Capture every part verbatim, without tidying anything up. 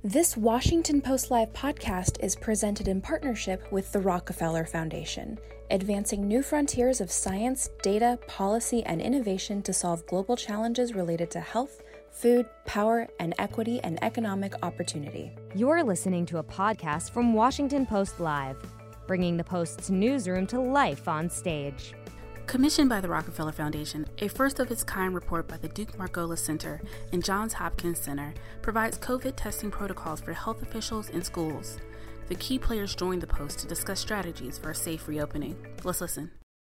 This Washington Post Live podcast is presented in partnership with the Rockefeller Foundation, advancing new frontiers of science, data, policy, and innovation to solve global challenges related to health, food, power, and equity and economic opportunity. You're listening to a podcast from Washington Post Live, bringing the Post's newsroom to life on stage. Commissioned by the Rockefeller Foundation, a first-of-its-kind report by the Duke Margolis Center and Johns Hopkins Center provides COVID testing protocols for health officials and schools. The key players joined the Post to discuss strategies for a safe reopening. Let's listen.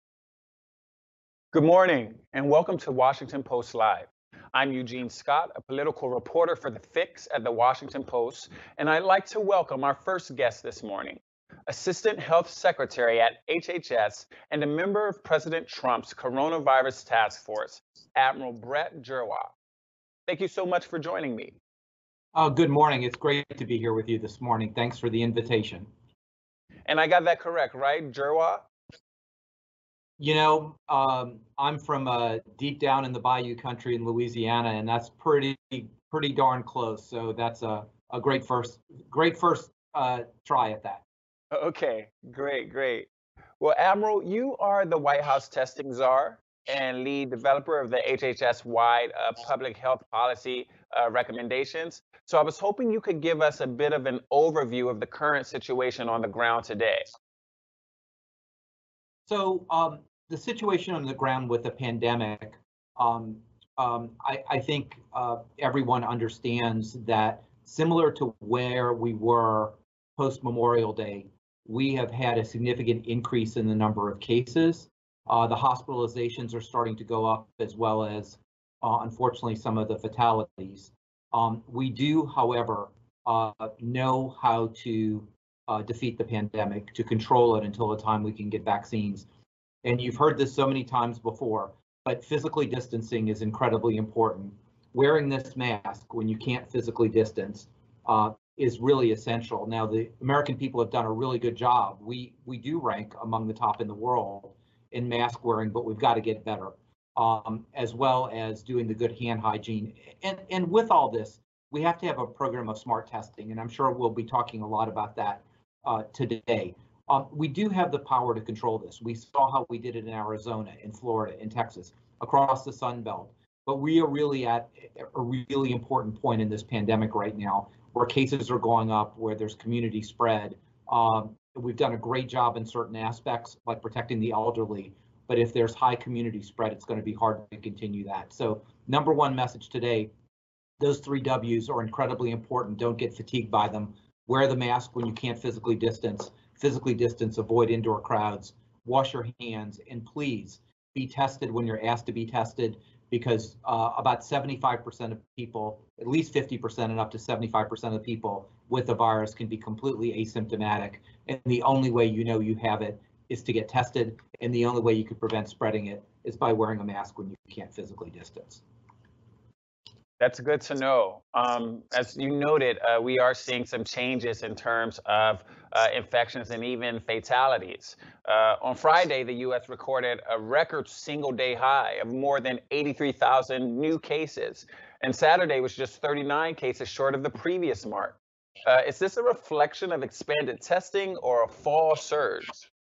Good morning, and welcome to Washington Post Live. I'm Eugene Scott, a political reporter for The Fix at the Washington Post, and I'd like to welcome our first guest this morning, Assistant Health Secretary at H H S and a member of President Trump's Coronavirus Task Force, Admiral Brett Giroir. Thank you so much for joining me. Oh, good morning. It's great to be here with you this morning. Thanks for the invitation. And I got that correct, right, Giroir? You know, um, I'm from uh, deep down in the Bayou country in Louisiana, and that's pretty, pretty darn close. So that's a, a great first, great first uh, try at that. Okay, great, great. Well, Admiral, you are the White House testing czar and lead developer of the H H S-wide uh, public health policy uh, recommendations. So I was hoping you could give us a bit of an overview of the current situation on the ground today. So um, the situation on the ground with the pandemic, um, um, I, I think uh, everyone understands that similar to where we were post-Memorial Day, we have had a significant increase in the number of cases. Uh, the hospitalizations are starting to go up, as well as, uh, unfortunately, some of the fatalities. Um, we do, however, uh, know how to uh, defeat the pandemic, to control it until the time we can get vaccines. And you've heard this so many times before, but physically distancing is incredibly important. Wearing this mask when you can't physically distance uh, is really essential. Now, the American people have done a really good job. We we do rank among the top in the world in mask wearing, but we've got to get better, um, as well as doing the good hand hygiene. And, and with all this, we have to have a program of smart testing, and I'm sure we'll be talking a lot about that uh, today. Um, we do have the power to control this. We saw how we did it in Arizona, in Florida, in Texas, across the Sun Belt. But we are really at a really important point in this pandemic right now, where cases are going up, where there's community spread. Um, we've done a great job in certain aspects, like protecting the elderly. But if there's high community spread, it's going to be hard to continue that. So number one message today, those three W's are incredibly important. Don't get fatigued by them. Wear the mask when you can't physically distance. Physically distance, avoid indoor crowds. Wash your hands, and please be tested when you're asked to be tested, because uh, about seventy-five percent of people, at least fifty percent and up to seventy-five percent of people with the virus can be completely asymptomatic. And the only way you know you have it is to get tested. And the only way you could prevent spreading it is by wearing a mask when you can't physically distance. That's good to know. Um, as you noted, uh, we are seeing some changes in terms of uh, infections and even fatalities. Uh, on Friday, the U S recorded a record single-day high of more than eighty-three thousand new cases, and Saturday was just thirty-nine cases short of the previous mark. Uh, is this a reflection of expanded testing or a fall surge?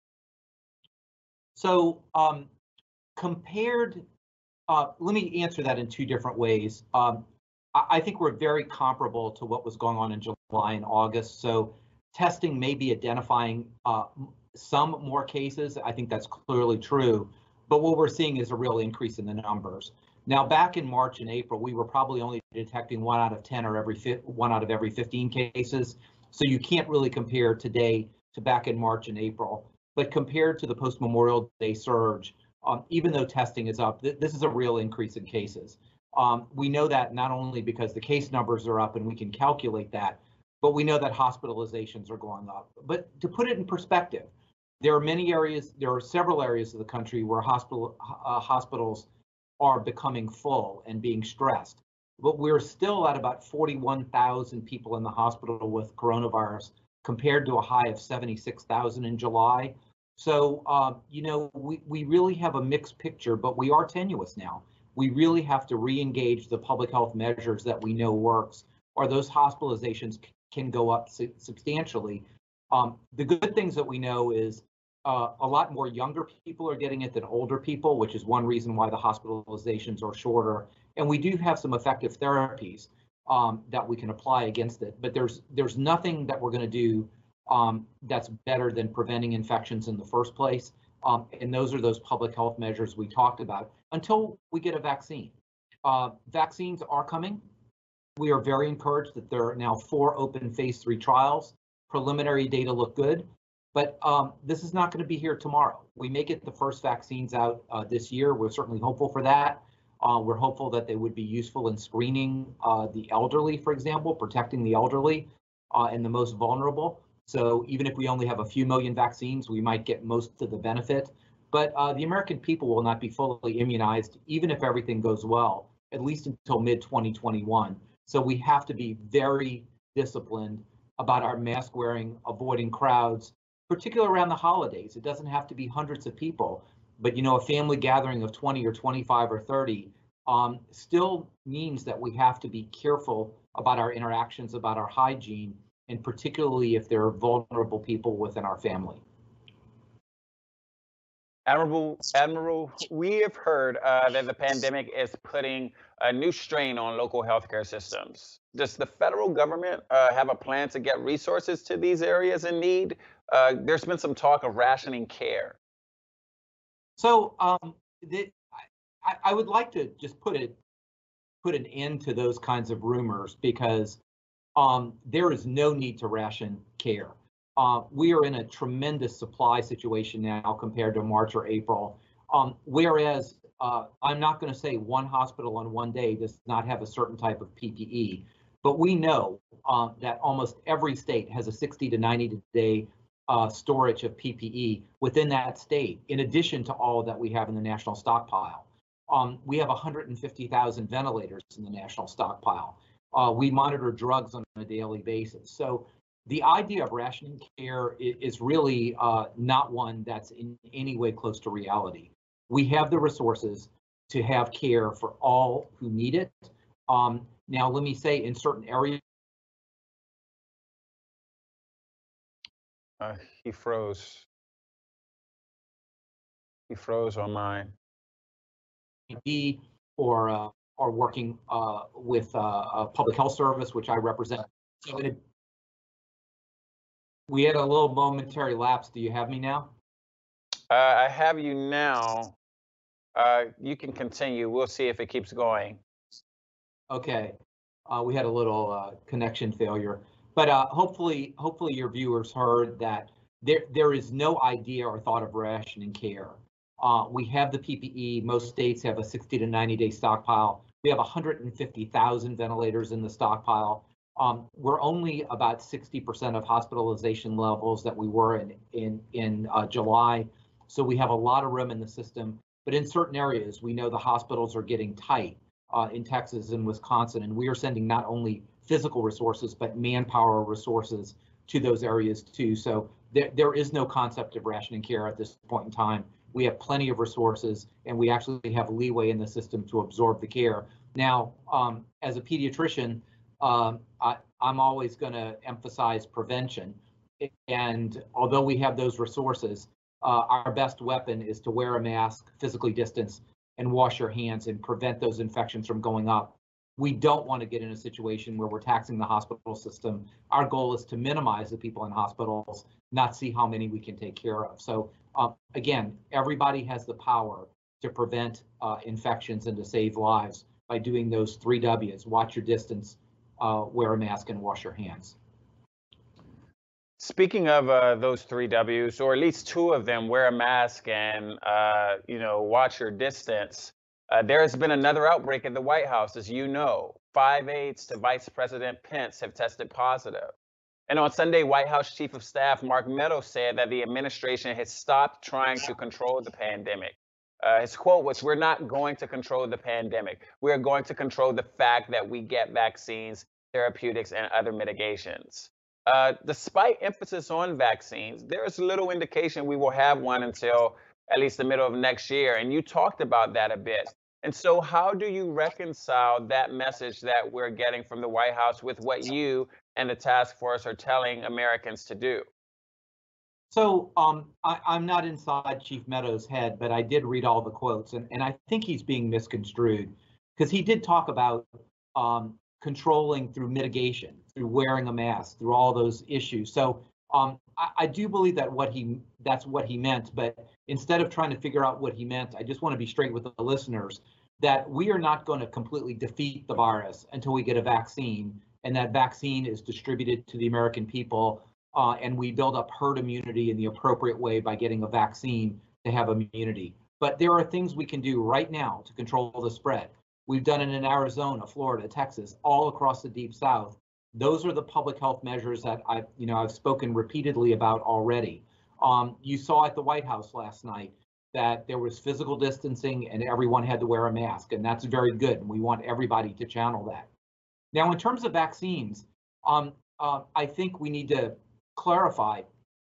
So um, compared Uh, let me answer that in two different ways. Um, I, I think we're very comparable to what was going on in July and August. So testing may be identifying uh, some more cases. I think that's clearly true. But what we're seeing is a real increase in the numbers. Now, back in March and April, we were probably only detecting one out of ten or every one out of every fifteen cases. So you can't really compare today to back in March and April. But compared to the post-Memorial Day surge, Um, even though testing is up, th this is a real increase in cases. Um, we know that not only because the case numbers are up and we can calculate that, but we know that hospitalizations are going up. But to put it in perspective, there are many areas, there are several areas of the country where hospital uh, hospitals are becoming full and being stressed. But we're still at about forty-one thousand people in the hospital with coronavirus compared to a high of seventy-six thousand in July. So, uh, you know, we, we really have a mixed picture, but we are tenuous now. We really have to re-engage the public health measures that we know works or those hospitalizations c- can go up su- substantially. Um, the good things that we know is uh, a lot more younger people are getting it than older people, which is one reason why the hospitalizations are shorter. And we do have some effective therapies um, that we can apply against it, but there's there's nothing that we're going to do um, that's better than preventing infections in the first place. Um, and those are those public health measures we talked about until we get a vaccine. Uh, vaccines are coming. We are very encouraged that there are now four open phase three trials. Preliminary data look good, but um, this is not going to be here tomorrow. We may get the first vaccines out uh, this year. We're certainly hopeful for that. Uh, we're hopeful that they would be useful in screening uh, the elderly, for example, protecting the elderly uh, and the most vulnerable. So even if we only have a few million vaccines, we might get most of the benefit. But uh, the American people will not be fully immunized, even if everything goes well, at least until mid twenty twenty-one. So we have to be very disciplined about our mask wearing, avoiding crowds, particularly around the holidays. It doesn't have to be hundreds of people, but you know, a family gathering of twenty or twenty-five or thirty um, still means that we have to be careful about our interactions, about our hygiene, and particularly if there are vulnerable people within our family. Admiral, Admiral, we have heard uh, that the pandemic is putting a new strain on local healthcare systems. Does the federal government uh, have a plan to get resources to these areas in need? Uh, there's been some talk of rationing care. So um, the, I, I would like to just put it put an end to those kinds of rumors because um, there is no need to ration care. Uh, we are in a tremendous supply situation now compared to March or April. Um, whereas uh, I'm not going to say one hospital on one day does not have a certain type of P P E, but we know uh, that almost every state has a sixty to ninety day uh, storage of P P E within that state, in addition to all that we have in the national stockpile. Um, we have one hundred fifty thousand ventilators in the national stockpile. Uh, we monitor drugs on a daily basis. So the idea of rationing care is really uh, not one that's in any way close to reality. We have the resources to have care for all who need it. Um, now, let me say in certain areas. Uh, he froze. He froze on mine. Or uh, are working uh, with uh, a public health service, which I represent. So it, we had a little momentary lapse. Do you have me now? Uh, I have you now. Uh, you can continue. We'll see if it keeps going. Okay. Uh, we had a little uh, connection failure, but uh, hopefully, hopefully your viewers heard that there there is no idea or thought of rationing care. Uh, we have the P P E. Most states have a sixty to ninety day stockpile. We have one hundred fifty thousand ventilators in the stockpile. Um, we're only about sixty percent of hospitalization levels that we were in in in uh, July. So we have a lot of room in the system. But in certain areas, we know the hospitals are getting tight uh, in Texas and Wisconsin, and we are sending not only physical resources but manpower resources to those areas too. So there there is no concept of rationing care at this point in time. We have plenty of resources, and we actually have leeway in the system to absorb the care. Now, um, as a pediatrician, um, I, I'm always going to emphasize prevention. And although we have those resources, uh, our best weapon is to wear a mask, physically distance, and wash your hands and prevent those infections from going up. We don't want to get in a situation where we're taxing the hospital system. Our goal is to minimize the people in hospitals, not see how many we can take care of. So um, again, everybody has the power to prevent uh, infections and to save lives by doing those three W's: watch your distance, uh, wear a mask, and wash your hands. Speaking of uh, those three W's, or at least two of them, wear a mask and uh, you know, watch your distance. Uh, there has been another outbreak at the White House, as you know. Five aides to Vice President Pence have tested positive. And on Sunday, White House Chief of Staff Mark Meadows said that the administration has stopped trying to control the pandemic. Uh, his quote was, "We're not going to control the pandemic. We're going to control the fact that we get vaccines, therapeutics, and other mitigations." Uh, despite emphasis on vaccines, there is little indication we will have one until at least the middle of next year. And you talked about that a bit. And so how do you reconcile that message that we're getting from the White House with what you and the task force are telling Americans to do? So um, I, I'm not inside Chief Meadows' head, but I did read all the quotes, and, and I think he's being misconstrued because he did talk about um, controlling through mitigation, through wearing a mask, through all those issues. So um, I, I do believe that what he that's what he meant, but instead of trying to figure out what he meant, I just want to be straight with the listeners that we are not going to completely defeat the virus until we get a vaccine, and that vaccine is distributed to the American people. Uh, and we build up herd immunity in the appropriate way by getting a vaccine to have immunity. But there are things we can do right now to control the spread. We've done it in Arizona, Florida, Texas, all across the Deep South. Those are the public health measures that I've, you know, I've spoken repeatedly about already. Um, you saw at the White House last night that there was physical distancing and everyone had to wear a mask, and that's very good. And we want everybody to channel that. Now, in terms of vaccines, um, uh, I think we need to clarify.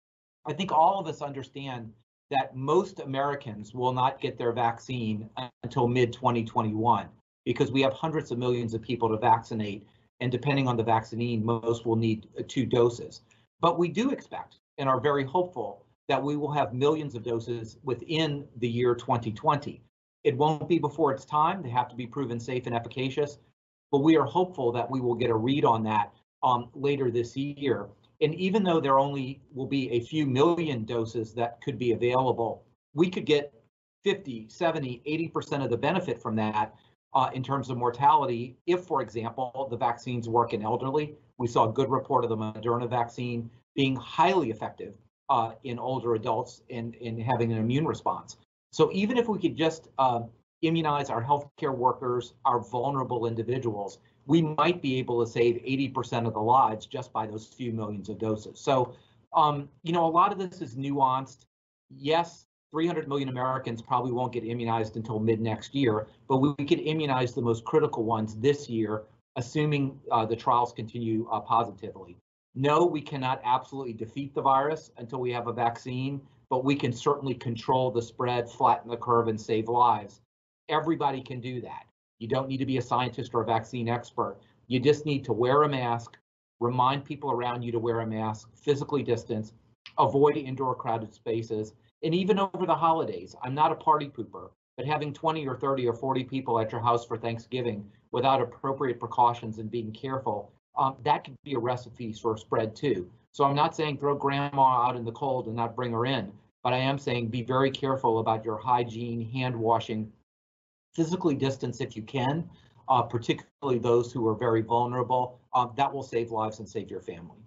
I think all of us understand that most Americans will not get their vaccine until mid twenty twenty-one because we have hundreds of millions of people to vaccinate, and depending on the vaccine, most will need two doses. But we do expect and are very hopeful that we will have millions of doses within the year twenty twenty. It won't be before it's time. They have to be proven safe and efficacious, but we are hopeful that we will get a read on that um, later this year. And even though there only will be a few million doses that could be available, we could get fifty, seventy, eighty percent of the benefit from that uh, in terms of mortality. If, for example, the vaccines work in elderly, we saw a good report of the Moderna vaccine being highly effective uh, in older adults in, in having an immune response. So even if we could just uh, immunize our healthcare workers, our vulnerable individuals, we might be able to save eighty percent of the lives just by those few millions of doses. So, um, you know, a lot of this is nuanced. Yes, three hundred million Americans probably won't get immunized until mid next year, but we could immunize the most critical ones this year, assuming uh, the trials continue uh, positively. No, we cannot absolutely defeat the virus until we have a vaccine, but we can certainly control the spread, flatten the curve, and save lives. Everybody can do that. You don't need to be a scientist or a vaccine expert. You just need to wear a mask, remind people around you to wear a mask, physically distance, avoid indoor crowded spaces, and even over the holidays. I'm not a party pooper, but having twenty or thirty or forty people at your house for Thanksgiving without appropriate precautions and being careful, um, that could be a recipe for spread too. So I'm not saying throw grandma out in the cold and not bring her in, but I am saying be very careful about your hygiene, hand washing, physically distance if you can, uh, particularly those who are very vulnerable. Uh, that will save lives and save your family.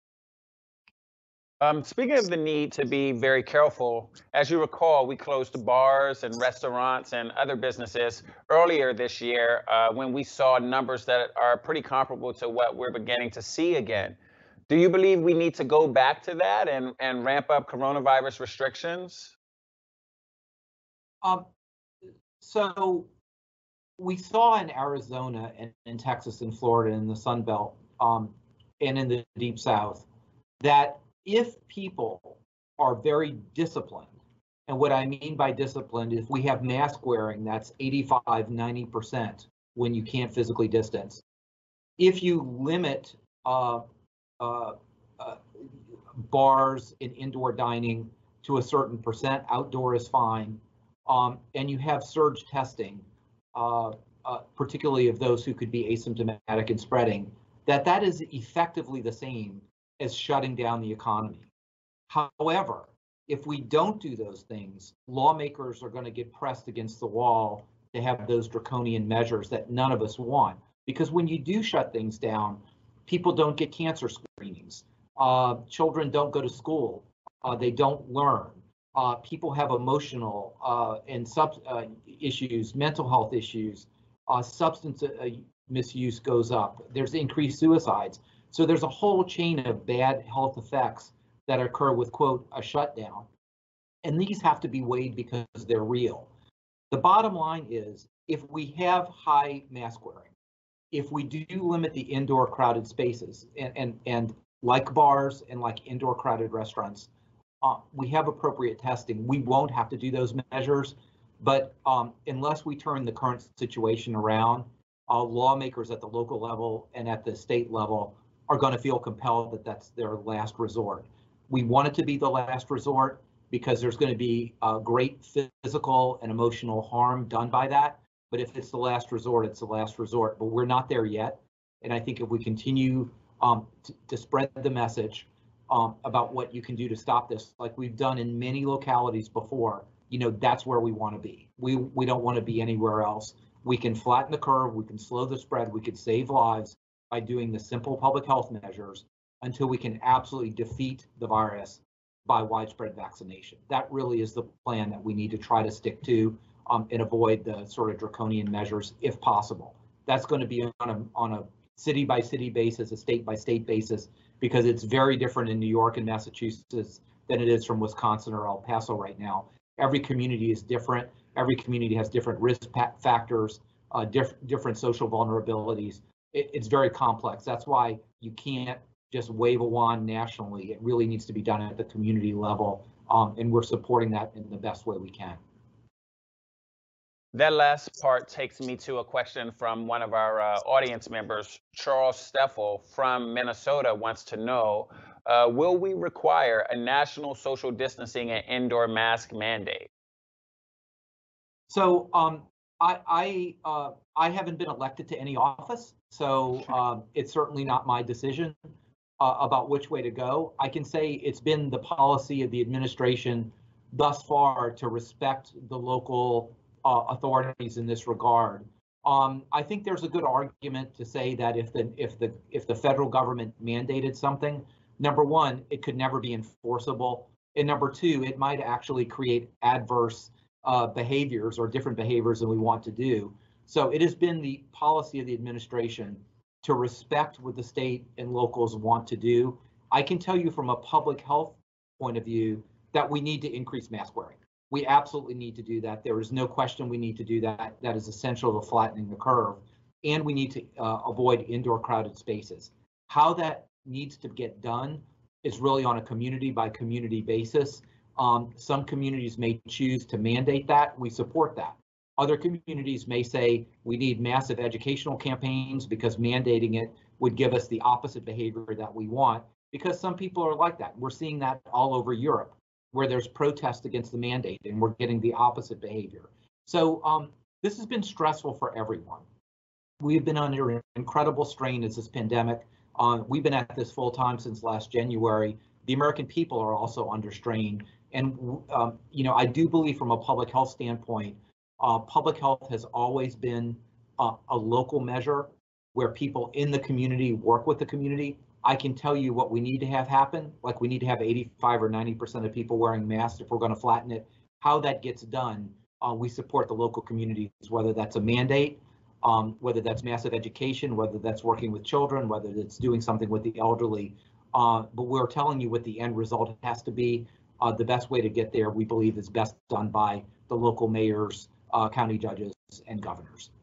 Um, speaking of the need to be very careful, as you recall, we closed the bars and restaurants and other businesses earlier this year uh, when we saw numbers that are pretty comparable to what we're beginning to see again. Do you believe we need to go back to that and, and ramp up coronavirus restrictions? Um, So we saw in Arizona and in Texas and Florida and the Sun Belt um, and in the Deep South that if people are very disciplined, and what I mean by disciplined is we have mask wearing that's eighty-five, ninety percent when you can't physically distance. If you limit uh, uh, uh, bars and indoor dining to a certain percent, outdoor is fine. Um, and you have surge testing, uh, uh, particularly of those who could be asymptomatic and spreading, that that is effectively the same as shutting down the economy. However, if we don't do those things, lawmakers are going to get pressed against the wall to have those draconian measures that none of us want. Because when you do shut things down, people don't get cancer screenings. Uh, children don't go to school. Uh, they don't learn. Uh, people have emotional uh, and sub uh, issues, mental health issues, uh, substance uh, misuse goes up. There's increased suicides. So there's a whole chain of bad health effects that occur with, quote, a shutdown. And these have to be weighed because they're real. The bottom line is, if we have high mask wearing, if we do limit the indoor crowded spaces, and, and, and like bars and like indoor crowded restaurants, Uh, we have appropriate testing. We won't have to do those measures, But um, unless we turn the current situation around, uh, lawmakers at the local level and at the state level are going to feel compelled that that's their last resort. We want it to be the last resort because there's going to be uh, great physical and emotional harm done by that. But if it's the last resort, it's the last resort. But we're not there yet. And I think if we continue um, to, to spread the message um, about what you can do to stop this, like we've done in many localities before, you know, that's where we want to be. We we don't want to be anywhere else. We can flatten the curve, we can slow the spread, we could save lives by doing the simple public health measures until we can absolutely defeat the virus by widespread vaccination. That really is the plan that we need to try to stick to um, and avoid the sort of draconian measures if possible. That's going to be on a, on a city by city basis, a state by state basis, because it's very different in New York and Massachusetts than it is from Wisconsin or El Paso right now. Every community is different. Every community has different risk factors, uh, diff different social vulnerabilities. It, it's very complex. That's why you can't just wave a wand nationally. It really needs to be done at the community level, um, and we're supporting that in the best way we can. That last part takes me to a question from one of our uh, audience members. Charles Steffel from Minnesota wants to know, uh, will we require a national social distancing and indoor mask mandate? So um, I I, uh, I haven't been elected to any office, so um, it's certainly not my decision uh, about which way to go. I can say it's been the policy of the administration thus far to respect the local uh, authorities in this regard. Um, I think there's a good argument to say that if the if the if the federal government mandated something, number one, it could never be enforceable, and number two, it might actually create adverse Uh, behaviors or different behaviors than we want to do. So it has been the policy of the administration to respect what the state and locals want to do. I can tell you from a public health point of view that we need to increase mask wearing. We absolutely need to do that. There is no question we need to do that. That is essential to flattening the curve. And we need to uh, avoid indoor crowded spaces. How that needs to get done is really on a community by community basis. Um, some communities may choose to mandate that. We support that. Other communities may say we need massive educational campaigns because mandating it would give us the opposite behavior that we want, because some people are like that. We're seeing that all over Europe, where there's protest against the mandate and we're getting the opposite behavior. So um, this has been stressful for everyone. We've been under incredible strain as this pandemic. Uh, we've been at this full time since last January. The American people are also under strain. And, um, you know, I do believe from a public health standpoint, uh, public health has always been uh, a local measure where people in the community work with the community. I can tell you what we need to have happen, like we need to have eighty-five or ninety percent of people wearing masks if we're going to flatten it. How that gets done, uh, we support the local communities, whether that's a mandate, um, whether that's massive education, whether that's working with children, whether it's doing something with the elderly. Uh, but we're telling you what the end result has to be. Uh, the best way to get there, we believe, is best done by the local mayors, uh, county judges, and governors.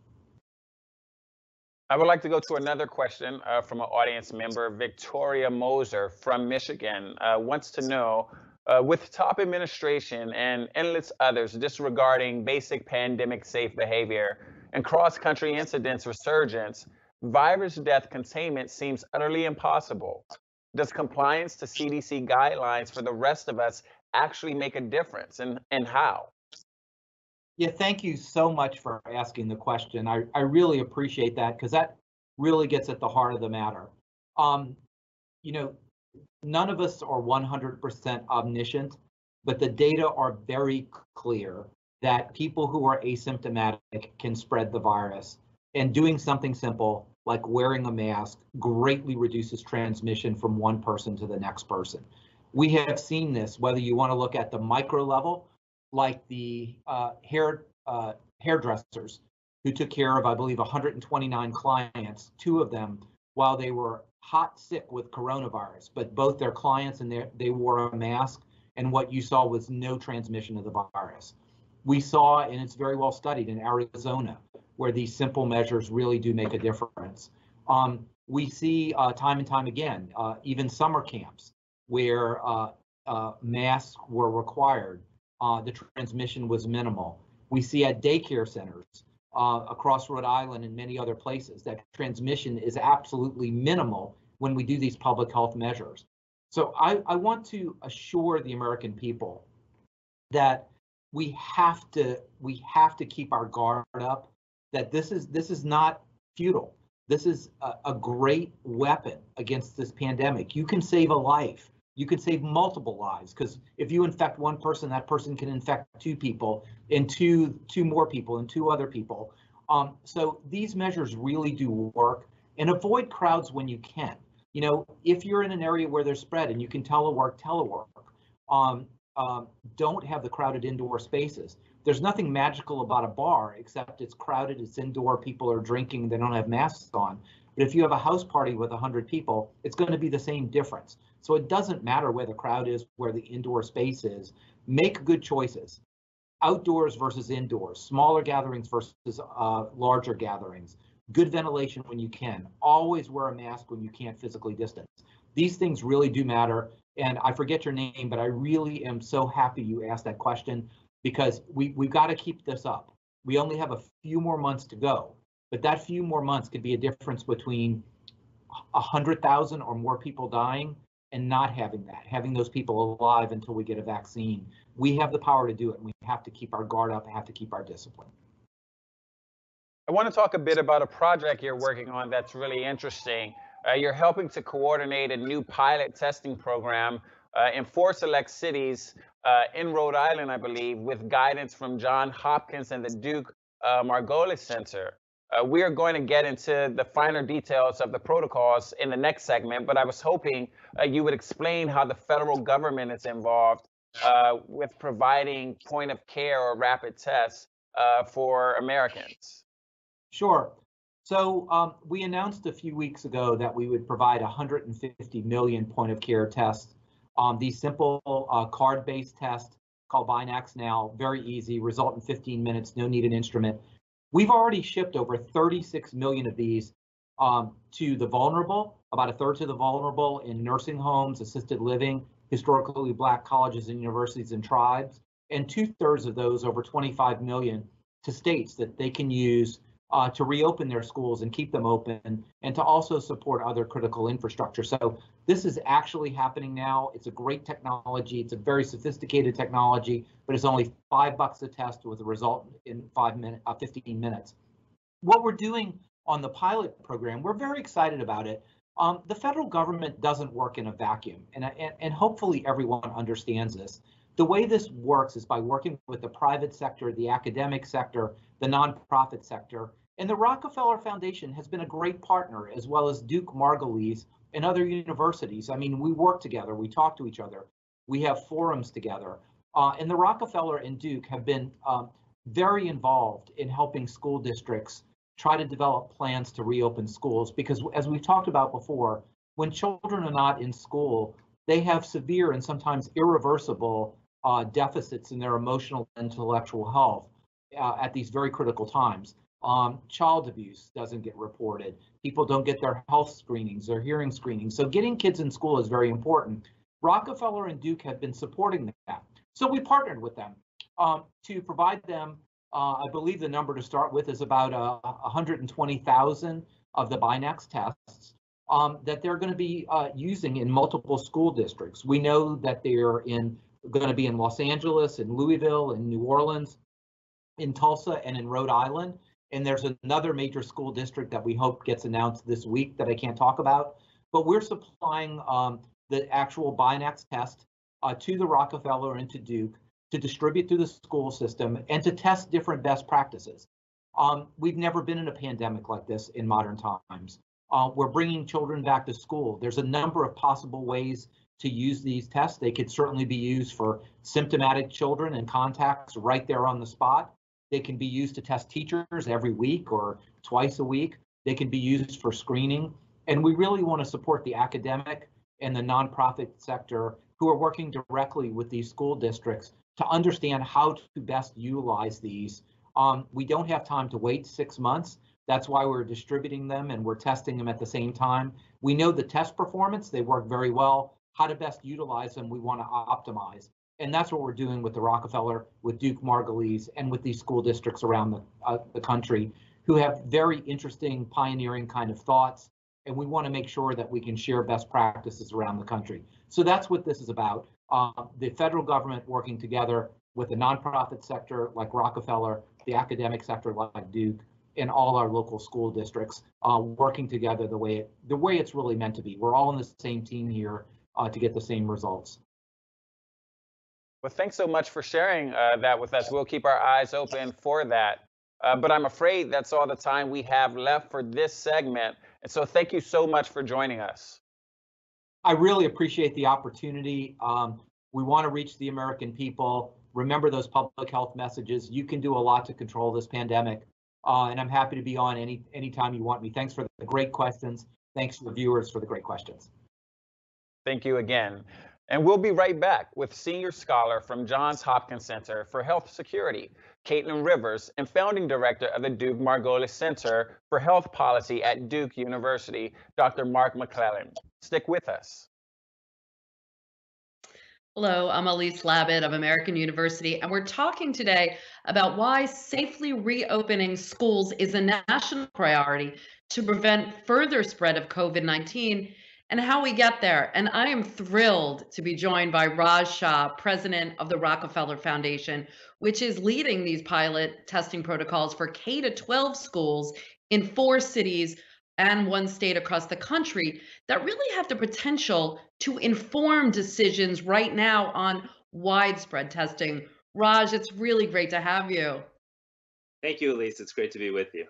I would like to go to another question uh, from an audience member. Victoria Moser from Michigan uh, wants to know, uh, with top administration and endless others disregarding basic pandemic safe behavior and cross-country incidents resurgence, virus death containment seems utterly impossible. Does compliance to C D C guidelines for the rest of us actually make a difference, and, and how? Yeah, thank you so much for asking the question. I, I really appreciate that, because that really gets at the heart of the matter. Um, you know, none of us are one hundred percent omniscient, but the data are very clear that people who are asymptomatic can spread the virus. And doing something simple like wearing a mask greatly reduces transmission from one person to the next person. We have seen this, whether you want to look at the micro level, like the uh, hair uh, hairdressers who took care of, I believe, one hundred twenty-nine clients, two of them while they were hot sick with coronavirus, but both their clients and their, they wore a mask, and what you saw was no transmission of the virus. We saw, and it's very well studied in Arizona, where these simple measures really do make a difference. Um, we see uh, time and time again, uh, even summer camps where uh, uh, masks were required, uh, the transmission was minimal. We see at daycare centers uh, across Rhode Island and many other places that transmission is absolutely minimal when we do these public health measures. So I, I want to assure the American people that we have to we have to keep our guard up, that this is this is not futile. This is a, a great weapon against this pandemic. You can save a life. You can save multiple lives, because if you infect one person, that person can infect two people and two two more people and two other people. Um, so these measures really do work, and avoid crowds when you can. You know, if you're in an area where there's spread and you can telework, telework. Um, um, don't have the crowded indoor spaces. There's nothing magical about a bar except it's crowded, it's indoor, people are drinking, they don't have masks on. But if you have a house party with one hundred people, it's going to be the same difference. So it doesn't matter where the crowd is, where the indoor space is. Make good choices. Outdoors versus indoors, smaller gatherings versus uh, larger gatherings. Good ventilation when you can. Always wear a mask when you can't physically distance. These things really do matter. And I forget your name, but I really am so happy you asked that question, because we, we've got to keep this up. We only have a few more months to go, but that few more months could be a difference between one hundred thousand or more people dying and not having that, having those people alive until we get a vaccine. We have the power to do it, and we have to keep our guard up and have to keep our discipline. I want to talk a bit about a project you're working on that's really interesting. Uh, you're helping to coordinate a new pilot testing program uh, in four select cities uh, in Rhode Island, I believe, with guidance from Johns Hopkins and the Duke uh, Margolis Center. Uh, we are going to get into the finer details of the protocols in the next segment, but I was hoping uh, you would explain how the federal government is involved uh, with providing point of care or rapid tests uh, for Americans. Sure. So um, we announced a few weeks ago that we would provide one hundred fifty million point of care tests. Um, these simple uh, card-based tests called BinaxNOW, very easy, result in fifteen minutes, no need an instrument. We've already shipped over thirty-six million of these um, to the vulnerable, about a third to the vulnerable in nursing homes, assisted living, historically Black colleges and universities and tribes, and two thirds of those, over twenty-five million, to states that they can use Uh, to reopen their schools and keep them open, and to also support other critical infrastructure. So this is actually happening now. It's a great technology. It's a very sophisticated technology, but it's only five bucks a test with a result in five minutes, uh, fifteen minutes. What we're doing on the pilot program, we're very excited about it. Um, the federal government doesn't work in a vacuum, and, and, and hopefully everyone understands this. The way this works is by working with the private sector, the academic sector, the nonprofit sector, and the Rockefeller Foundation has been a great partner, as well as Duke Margolis and other universities. I mean, we work together, we talk to each other, we have forums together. Uh, and the Rockefeller and Duke have been um, very involved in helping school districts try to develop plans to reopen schools, because as we've talked about before, when children are not in school, they have severe and sometimes irreversible uh, deficits in their emotional and intellectual health uh, at these very critical times. Um, child abuse doesn't get reported. People don't get their health screenings, their hearing screenings. So getting kids in school is very important. Rockefeller and Duke have been supporting that. So we partnered with them um, to provide them, uh, I believe the number to start with is about uh, one hundred twenty thousand of the Binax tests um, that they're going to be uh, using in multiple school districts. We know that they're in going to be in Los Angeles, in Louisville, in New Orleans, in Tulsa, and in Rhode Island. And there's another major school district that we hope gets announced this week that I can't talk about. But we're supplying um, the actual Binax test uh, to the Rockefeller and to Duke to distribute through the school system and to test different best practices. Um, we've never been in a pandemic like this in modern times. Uh, we're bringing children back to school. There's a number of possible ways to use these tests. They could certainly be used for symptomatic children and contacts right there on the spot. They can be used to test teachers every week or twice a week. They can be used for screening. And we really want to support the academic and the nonprofit sector who are working directly with these school districts to understand how to best utilize these. Um, we don't have time to wait six months. That's why we're distributing them and we're testing them at the same time. We know the test performance, they work very well. How to best utilize them, we want to optimize. And that's what we're doing with the Rockefeller, with Duke Margulies, and with these school districts around the, uh, the country who have very interesting, pioneering kind of thoughts. And we want to make sure that we can share best practices around the country. So that's what this is about. Uh, the federal government working together with the nonprofit sector like Rockefeller, the academic sector like Duke, and all our local school districts uh, working together the way it, the way it's really meant to be. We're all in the same team here uh, to get the same results. Well, thanks so much for sharing uh, that with us. We'll keep our eyes open for that. Uh, but I'm afraid that's all the time we have left for this segment. And so thank you so much for joining us. I really appreciate the opportunity. Um, we want to reach the American people. Remember those public health messages. You can do a lot to control this pandemic. Uh, and I'm happy to be on any anytime you want me. Thanks for the great questions. Thanks to the viewers for the great questions. Thank you again. And we'll be right back with senior scholar from Johns Hopkins Center for Health Security, Caitlin Rivers, and founding director of the Duke Margolis Center for Health Policy at Duke University, Doctor Mark McClellan. Stick with us. Hello, I'm Elise Labott of American University, and we're talking today about why safely reopening schools is a national priority to prevent further spread of COVID nineteen and how we get there. And I am thrilled to be joined by Raj Shah, president of the Rockefeller Foundation, which is leading these pilot testing protocols for K to twelve schools in four cities and one state across the country that really have the potential to inform decisions right now on widespread testing. Raj, it's really great to have you. Thank you, Elise. It's great to be with you.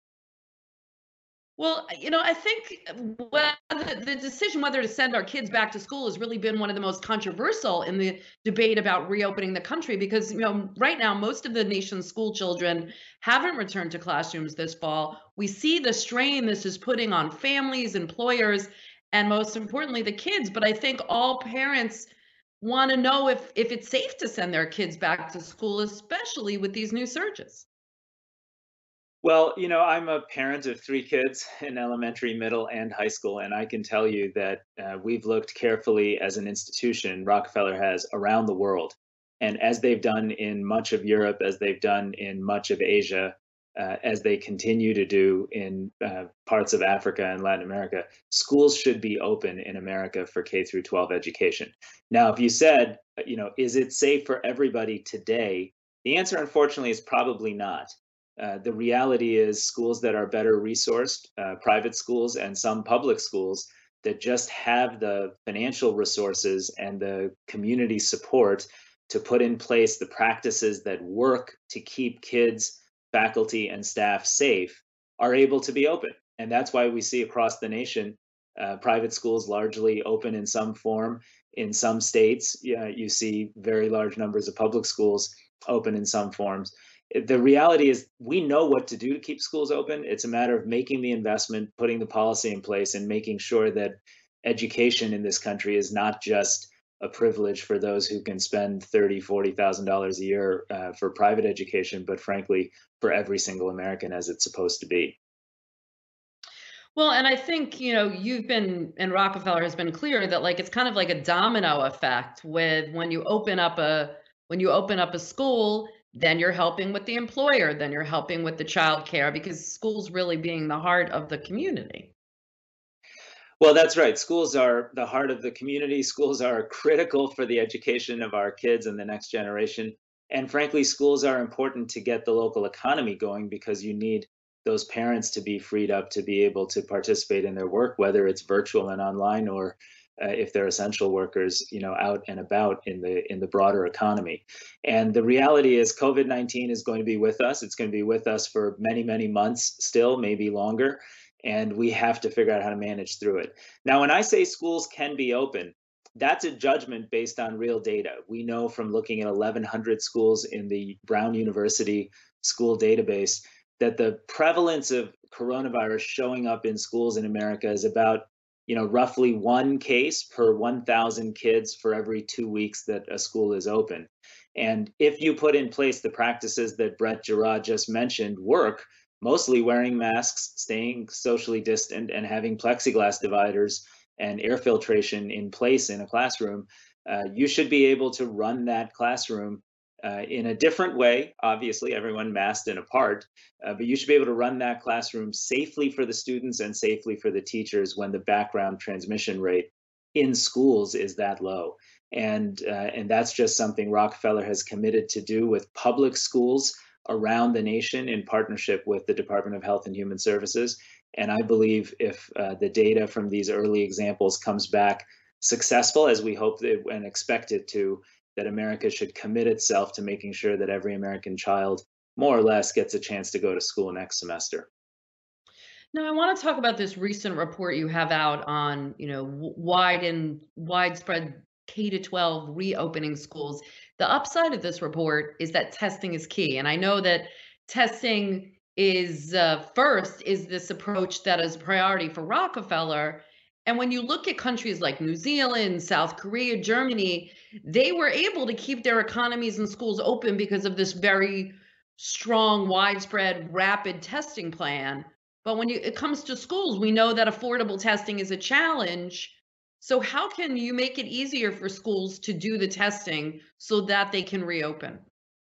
Well, you know, I think whether, the decision whether to send our kids back to school has really been one of the most controversial in the debate about reopening the country because, you know, right now, most of the nation's school children haven't returned to classrooms this fall. We see the strain this is putting on families, employers, and most importantly, the kids. But I think all parents want to know if, if it's safe to send their kids back to school, especially with these new surges. Well, you know, I'm a parent of three kids in elementary, middle, and high school, and I can tell you that uh, we've looked carefully as an institution, Rockefeller has, around the world. And as they've done in much of Europe, as they've done in much of Asia, uh, as they continue to do in uh, parts of Africa and Latin America, schools should be open in America for K through twelve education. Now, if you said, you know, is it safe for everybody today? The answer, unfortunately, is probably not. Uh, the reality is schools that are better resourced, uh, private schools and some public schools that just have the financial resources and the community support to put in place the practices that work to keep kids, faculty, and staff safe are able to be open. And that's why we see across the nation, uh, private schools largely open in some form. In some states, yeah, you see very large numbers of public schools open in some forms. The reality is we know what to do to keep schools open. It's a matter of making the investment, putting the policy in place, and making sure that education in this country is not just a privilege for those who can spend thirty thousand dollars, forty thousand dollars a year uh, for private education, but frankly, for every single American as it's supposed to be. Well, and I think, you know, you've been, and Rockefeller has been clear that like, it's kind of like a domino effect with when you open up a, when you open up a school, then you're helping with the employer, then you're helping with the child care, because schools really being the heart of the community. Well, that's right. Schools are the heart of the community. Schools are critical for the education of our kids and the next generation. And frankly, schools are important to get the local economy going because you need those parents to be freed up to be able to participate in their work, whether it's virtual and online or Uh, if they're essential workers, you know, out and about in the in the broader economy. And the reality is COVID nineteen is going to be with us. It's going to be with us for many, many months still, maybe longer. And we have to figure out how to manage through it. Now, when I say schools can be open, that's a judgment based on real data. We know from looking at eleven hundred schools in the Brown University school database that the prevalence of coronavirus showing up in schools in America is about you know, roughly one case per one thousand kids for every two weeks that a school is open. And if you put in place the practices that Brett Giroir just mentioned work, mostly wearing masks, staying socially distant, and having plexiglass dividers and air filtration in place in a classroom, uh, you should be able to run that classroom uh, in a different way. Obviously, everyone masked and apart, uh, but you should be able to run that classroom safely for the students and safely for the teachers when the background transmission rate in schools is that low. And, uh, and that's just something Rockefeller has committed to do with public schools around the nation in partnership with the Department of Health and Human Services. And I believe if uh, the data from these early examples comes back successful, as we hope that, and expect it to, that America should commit itself to making sure that every American child, more or less, gets a chance to go to school next semester. Now, I want to talk about this recent report you have out on, you know, wide and widespread K to twelve reopening schools. The upside of this report is that testing is key. And I know that testing is uh, first is this approach that is a priority for Rockefeller. And when you look at countries like New Zealand, South Korea, Germany, they were able to keep their economies and schools open because of this very strong, widespread, rapid testing plan. But when you, it comes to schools, we know that affordable testing is a challenge. So how can you make it easier for schools to do the testing so that they can reopen?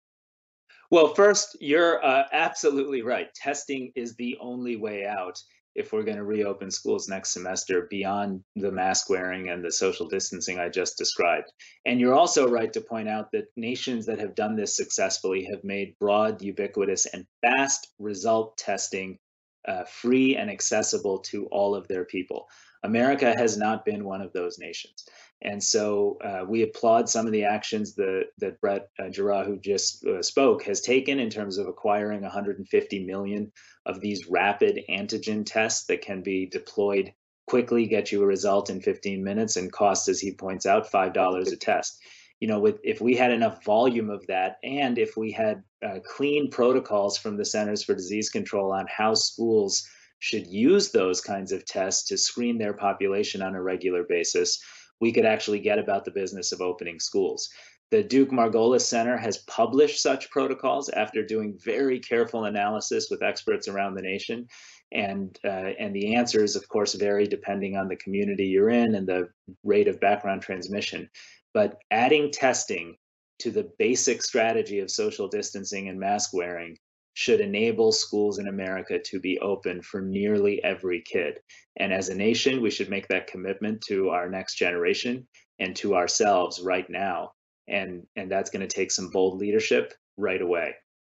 Well, first, you're uh, absolutely right. Testing is the only way out if we're going to reopen schools next semester beyond the mask wearing and the social distancing I just described. And you're also right to point out that nations that have done this successfully have made broad, ubiquitous, and fast result testing uh, free and accessible to all of their people. America has not been one of those nations. And so uh, we applaud some of the actions that, that Brett uh, Giroir, who just uh, spoke, has taken in terms of acquiring one hundred fifty million of these rapid antigen tests that can be deployed quickly, get you a result in fifteen minutes, and cost, as he points out, five dollars a test. You know, with, if we had enough volume of that, and if we had uh, clean protocols from the Centers for Disease Control on how schools should use those kinds of tests to screen their population on a regular basis, we could actually get about the business of opening schools. The Duke Margolis Center has published such protocols after doing very careful analysis with experts around the nation. And, uh, and the answers, of course, vary depending on the community you're in and the rate of background transmission. But adding testing to the basic strategy of social distancing and mask wearing should enable schools in America to be open for nearly every kid. And as a nation, we should make that commitment to our next generation and to ourselves right now. And, and that's going to take some bold leadership right away.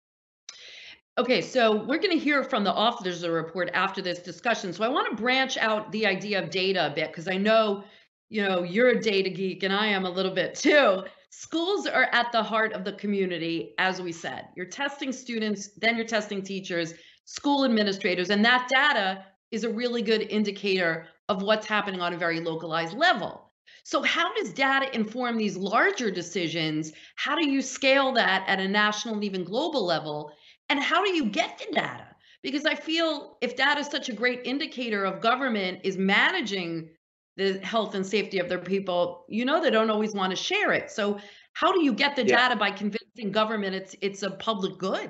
Okay, so we're going to hear from the authors of the report after this discussion. So I want to branch out the idea of data a bit, because I know, you know, you're a data geek and I am a little bit too. Schools are at the heart of the community, as we said. You're testing students, then you're testing teachers, school administrators, and that data is a really good indicator of what's happening on a very localized level. So how does data inform these larger decisions? How do you scale that at a national and even global level? And how do you get the data? Because I feel if data is such a great indicator of government is managing the health and safety of their people, you know, they don't always want to share it. So how do you get the Yeah. data by convincing government it's it's a public good?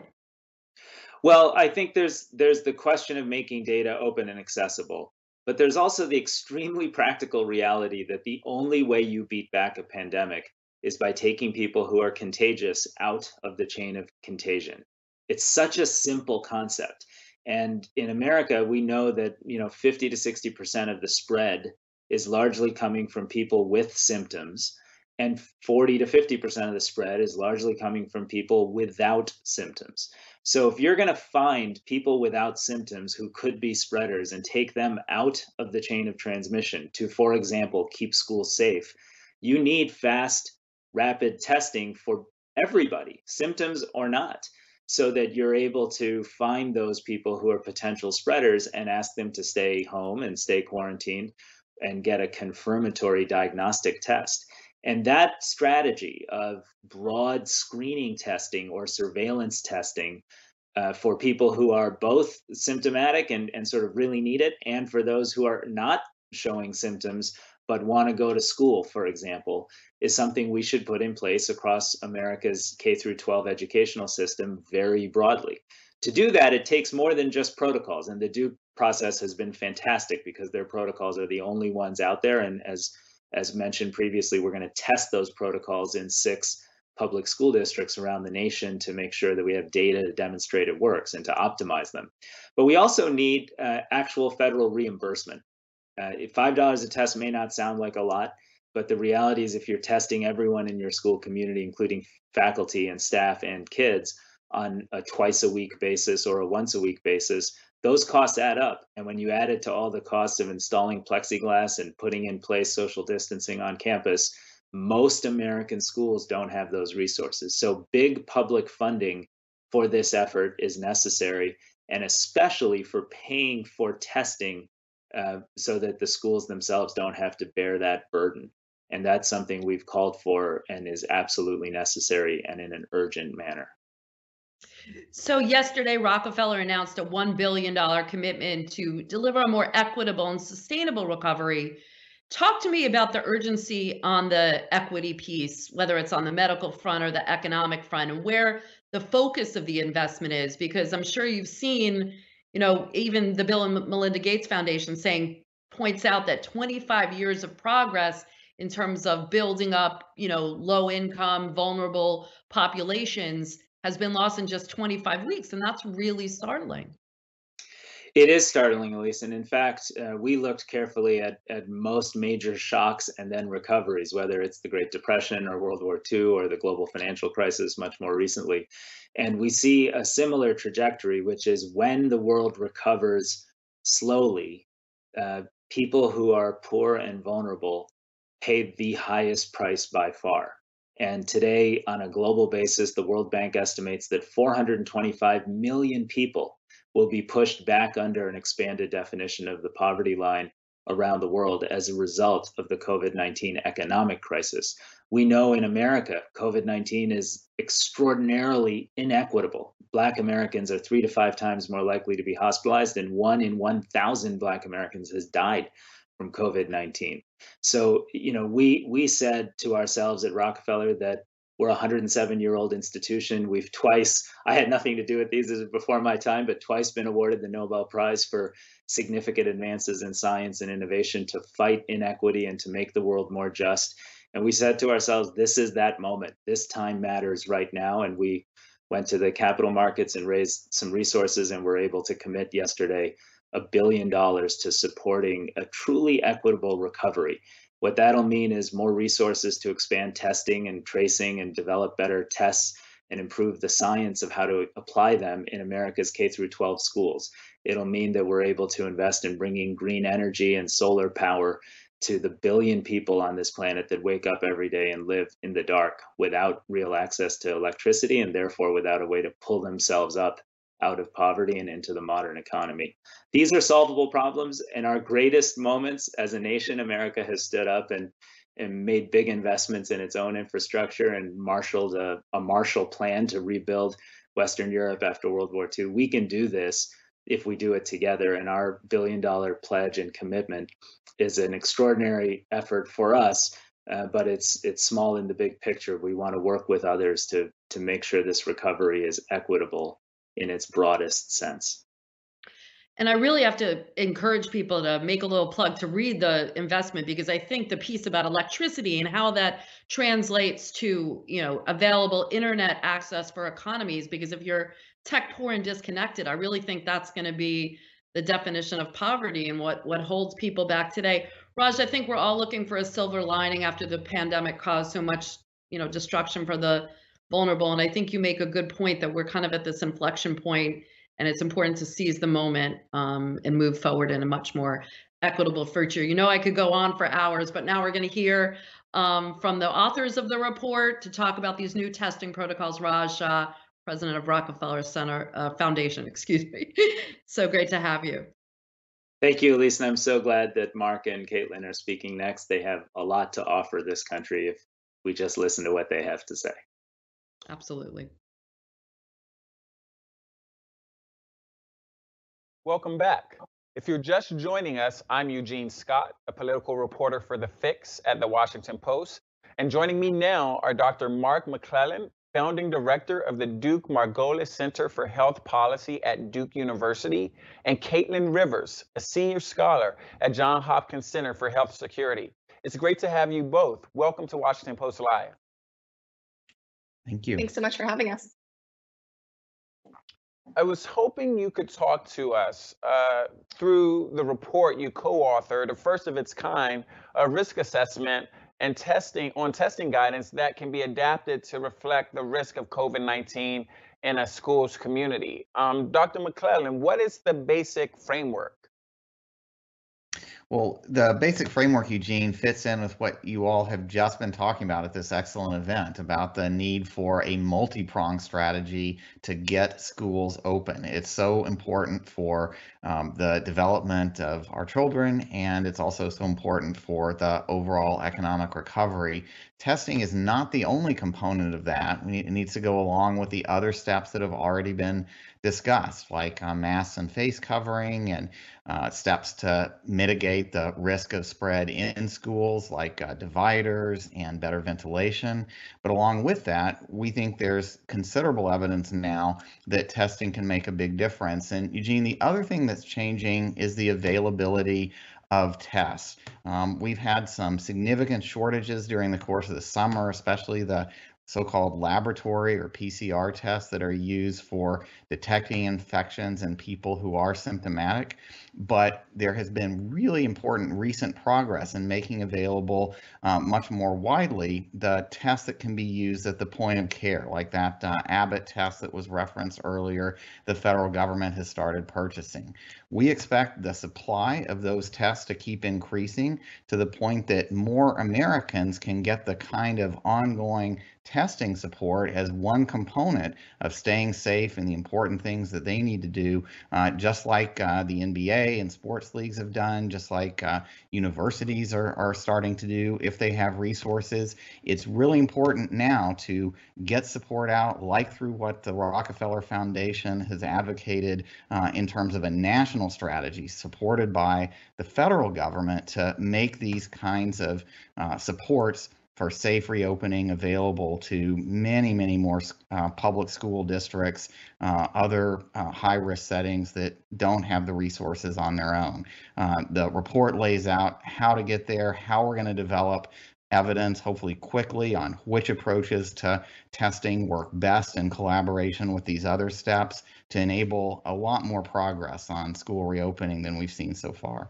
Well, I think there's there's the question of making data open and accessible, but there's also the extremely practical reality that the only way you beat back a pandemic is by taking people who are contagious out of the chain of contagion. It's such a simple concept. And in America, we know that, you know, fifty to sixty percent of the spread is largely coming from people with symptoms, and forty to fifty percent of the spread is largely coming from people without symptoms. So if you're going to find people without symptoms who could be spreaders and take them out of the chain of transmission to, for example, keep schools safe, you need fast, rapid testing for everybody, symptoms or not, so that you're able to find those people who are potential spreaders and ask them to stay home and stay quarantined and get a confirmatory diagnostic test. And that strategy of broad screening testing or surveillance testing uh, for people who are both symptomatic and, and sort of really need it, and for those who are not showing symptoms but want to go to school, for example, is something we should put in place across America's K through twelve educational system very broadly. To do that, it takes more than just protocols, and the Duke process has been fantastic because their protocols are the only ones out there. And as As mentioned previously, we're going to test those protocols in six public school districts around the nation to make sure that we have data to demonstrate it works and to optimize them. But we also need uh, actual federal reimbursement. Uh, five dollars a test may not sound like a lot, but the reality is if you're testing everyone in your school community, including faculty and staff and kids, on a twice a week basis or a once a week basis, those costs add up. And when you add it to all the costs of installing plexiglass and putting in place social distancing on campus, most American schools don't have those resources. So big public funding for this effort is necessary, and especially for paying for testing uh, so that the schools themselves don't have to bear that burden. And that's something we've called for and is absolutely necessary and in an urgent manner. So yesterday, Rockefeller announced a one billion dollars commitment to deliver a more equitable and sustainable recovery. Talk to me about the urgency on the equity piece, whether it's on the medical front or the economic front, and where the focus of the investment is, because I'm sure you've seen, you know, even the Bill and Melinda Gates Foundation saying, points out that twenty-five years of progress in terms of building up, you know, low income, vulnerable populations has been lost in just twenty-five weeks. And that's really startling. It is startling, Elise. And in fact, uh, we looked carefully at, at most major shocks and then recoveries, whether it's the Great Depression or World War Two or the global financial crisis much more recently. And we see a similar trajectory, which is when the world recovers slowly, uh, people who are poor and vulnerable pay the highest price by far. And today, on a global basis, the World Bank estimates that four hundred twenty-five million people will be pushed back under an expanded definition of the poverty line around the world as a result of the COVID nineteen economic crisis. We know in America, COVID nineteen is extraordinarily inequitable. Black Americans are three to five times more likely to be hospitalized, and one in one thousand Black Americans has died from COVID nineteen. So, you know, we we said to ourselves at Rockefeller that we're a one hundred seven year old institution. We've twice, I had nothing to do with these, this is before my time, but twice been awarded the Nobel Prize for significant advances in science and innovation to fight inequity and to make the world more just. And we said to ourselves, this is that moment. This time matters right now. And we went to the capital markets and raised some resources, and were able to commit yesterday a billion dollars to supporting a truly equitable recovery. What that'll mean is more resources to expand testing and tracing and develop better tests and improve the science of how to apply them in America's K through twelve schools. It'll mean that we're able to invest in bringing green energy and solar power to the billion people on this planet that wake up every day and live in the dark without real access to electricity, and therefore without a way to pull themselves up out of poverty and into the modern economy. These are solvable problems, and our greatest moments as a nation, America has stood up and, and made big investments in its own infrastructure and marshaled a, a Marshall Plan to rebuild Western Europe after World War Two. We can do this if we do it together, and our billion dollar pledge and commitment is an extraordinary effort for us, uh, but it's it's small in the big picture. We want to work with others to to make sure this recovery is equitable in its broadest sense. And I really have to encourage people to make a little plug to read the investment, because I think the piece about electricity and how that translates to, you know, available internet access for economies, because if you're tech poor and disconnected, I really think that's going to be the definition of poverty and what, what holds people back today. Raj, I think we're all looking for a silver lining after the pandemic caused so much, you know, destruction for the vulnerable. And I think you make a good point that we're kind of at this inflection point, and it's important to seize the moment um, and move forward in a much more equitable future. You know, I could go on for hours, but now we're going to hear um, from the authors of the report to talk about these new testing protocols. Raj Shah, president of Rockefeller Center uh, Foundation, excuse me. So great to have you. Thank you, Elise. And I'm so glad that Mark and Caitlin are speaking next. They have a lot to offer this country if we just listen to what they have to say. Absolutely. Welcome back. If you're just joining us, I'm Eugene Scott, a political reporter for The Fix at The Washington Post. And joining me now are Doctor Mark McClellan, founding director of the Duke Margolis Center for Health Policy at Duke University, and Caitlin Rivers, a senior scholar at Johns Hopkins Center for Health Security. It's great to have you both. Welcome to Washington Post Live. Thank you. Thanks so much for having us. I was hoping you could talk to us uh, through the report you co-authored, a first of its kind, a risk assessment and testing on testing guidance that can be adapted to reflect the risk of COVID nineteen in a school's community. Um, Doctor McClellan, what is the basic framework? Well, the basic framework, Eugene, fits in with what you all have just been talking about at this excellent event about the need for a multi-pronged strategy to get schools open. It's so important for um, the development of our children, and it's also so important for the overall economic recovery. Testing is not the only component of that. It needs to go along with the other steps that have already been discussed, like uh, masks and face covering, and uh, steps to mitigate the risk of spread in schools, like uh, dividers and better ventilation. But along with that, we think there's considerable evidence now that testing can make a big difference. And Eugene, the other thing that's changing is the availability of tests. Um, we've had some significant shortages during the course of the summer, especially the so-called laboratory or P C R tests that are used for detecting infections in people who are symptomatic. But there has been really important recent progress in making available um, much more widely the tests that can be used at the point of care, like that uh, Abbott test that was referenced earlier, the federal government has started purchasing. We expect the supply of those tests to keep increasing to the point that more Americans can get the kind of ongoing testing support as one component of staying safe and the important things that they need to do, uh, just like uh, the N B A and sports leagues have done, just like uh, universities are, are starting to do if they have resources. It's really important now to get support out, like through what the Rockefeller Foundation has advocated uh, in terms of a national strategy supported by the federal government to make these kinds of uh, supports for safe reopening available to many, many more uh, public school districts, uh, other uh, high-risk settings that don't have the resources on their own. Uh, the report lays out how to get there, how we're going to develop evidence, hopefully quickly, on which approaches to testing work best in collaboration with these other steps to enable a lot more progress on school reopening than we've seen so far.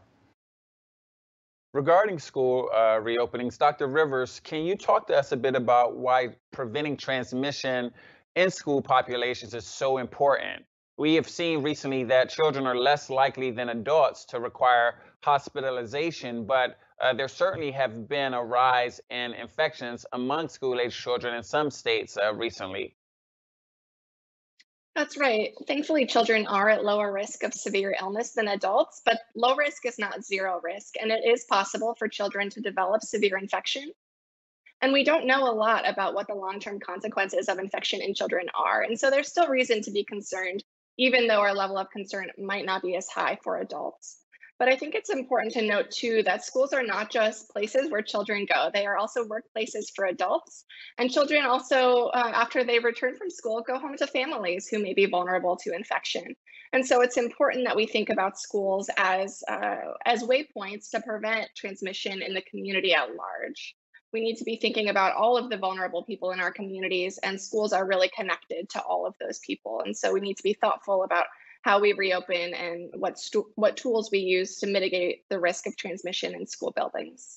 Regarding school uh, reopenings, Doctor Rivers, can you talk to us a bit about why preventing transmission in school populations is so important? We have seen recently that children are less likely than adults to require hospitalization, but uh, there certainly have been a rise in infections among school-age children in some states uh, recently. That's right. Thankfully, children are at lower risk of severe illness than adults, but low risk is not zero risk, and it is possible for children to develop severe infection. And we don't know a lot about what the long-term consequences of infection in children are. And so there's still reason to be concerned, even though our level of concern might not be as high for adults. But I think it's important to note, too, that schools are not just places where children go. They are also workplaces for adults. And children also, uh, after they return from school, go home to families who may be vulnerable to infection. And so it's important that we think about schools as, uh, as waypoints to prevent transmission in the community at large. We need to be thinking about all of the vulnerable people in our communities, and schools are really connected to all of those people. And so we need to be thoughtful about how we reopen and what, what tools we use to mitigate the risk of transmission in school buildings.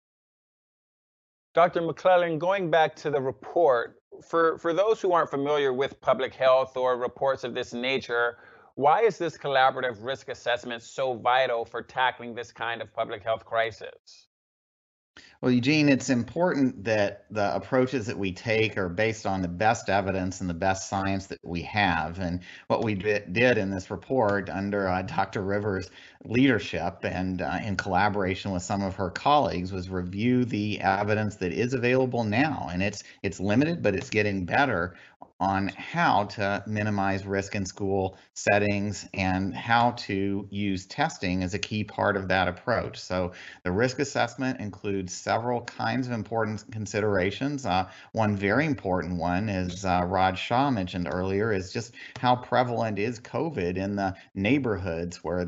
Doctor McClellan, going back to the report, for, for those who aren't familiar with public health or reports of this nature, why is this collaborative risk assessment so vital for tackling this kind of public health crisis? Well, Eugene, it's important that the approaches that we take are based on the best evidence and the best science that we have. And what we did in this report under uh, Doctor Rivers' leadership and uh, in collaboration with some of her colleagues was review the evidence that is available now. And it's it's limited, but it's getting better on how to minimize risk in school settings and how to use testing as a key part of that approach. So the risk assessment includes several kinds of important considerations. Uh, one very important one, as uh, Raj Shah mentioned earlier, is just how prevalent is COVID in the neighborhoods where the